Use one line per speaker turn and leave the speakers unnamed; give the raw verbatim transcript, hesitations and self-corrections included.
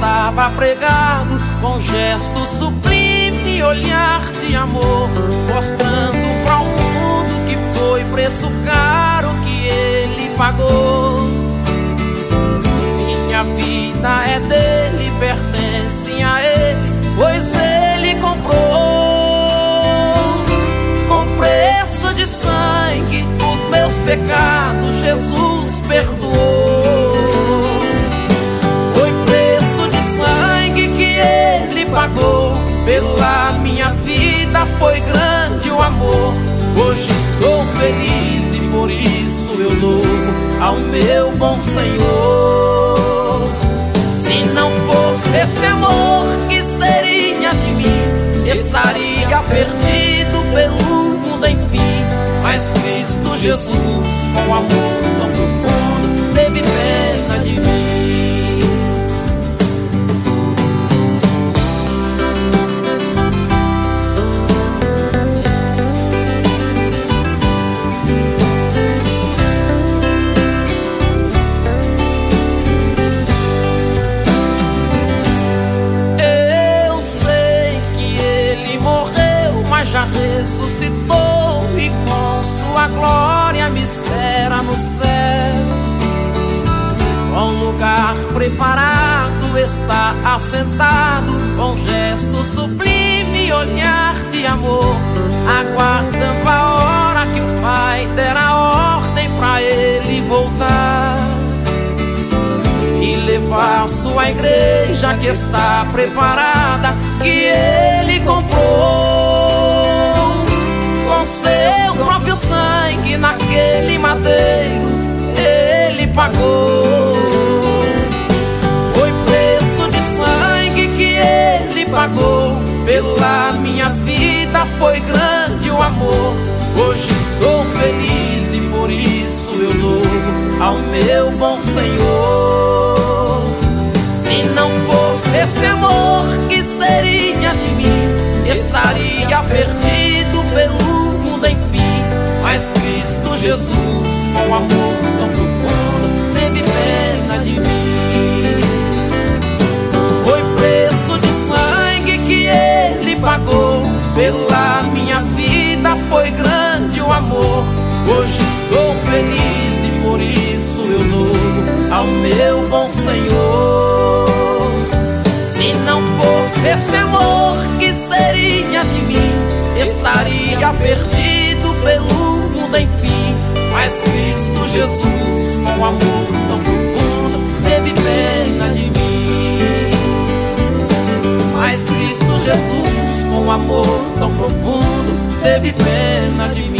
estava pregado, com gesto sublime e olhar de amor, mostrando para o mundo que foi preço caro que ele pagou. Minha vida é dele, pertence a ele, pois ele comprou com preço de sangue os meus pecados. Jesus perdoou. Foi preço de sangue que ele pagou pela minha vida, foi grande o amor. Hoje sou feliz e por isso eu louvo ao meu bom Senhor. Se não fosse esse amor, que seria de mim? Estaria perdido pelo mundo, enfim. Mas Cristo Jesus, com amor tão profundo, teve pena de mim. Já ressuscitou e com sua glória me espera no céu. Com lugar preparado está assentado, com gesto sublime e olhar de amor, aguardando a hora que o Pai derá ordem pra ele voltar e levar sua igreja que está preparada, que ele comprou com seu próprio sangue naquele madeiro. Ele pagou. Foi preço de sangue que ele pagou pela minha vida, foi grande o amor. Hoje sou feliz e por isso eu louvo ao meu bom Senhor. Se não fosse esse amor, que seria de mim? Estaria perdido pelo mundo, enfim. Mas Cristo Jesus, com amor tão profundo, teve pena de mim. Foi preço de sangue que ele pagou pela minha vida, foi grande o amor. Hoje sou feliz e por isso eu louvo ao meu bom Senhor. Se não fosse esse amor, que seria de mim? Estaria perdido pelo mundo, enfim. Mas Cristo Jesus, com amor tão profundo, teve pena de mim. Mas Cristo Jesus, com amor tão profundo, teve pena de mim.